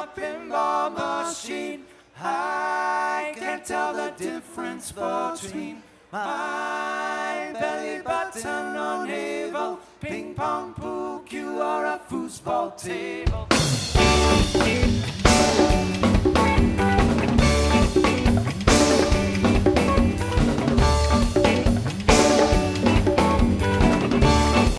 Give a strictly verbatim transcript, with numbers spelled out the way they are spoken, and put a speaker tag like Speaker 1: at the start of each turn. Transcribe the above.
Speaker 1: a pinball machine. I can't tell the difference between my belly button or navel, ping pong, pool cue, or a foosball table.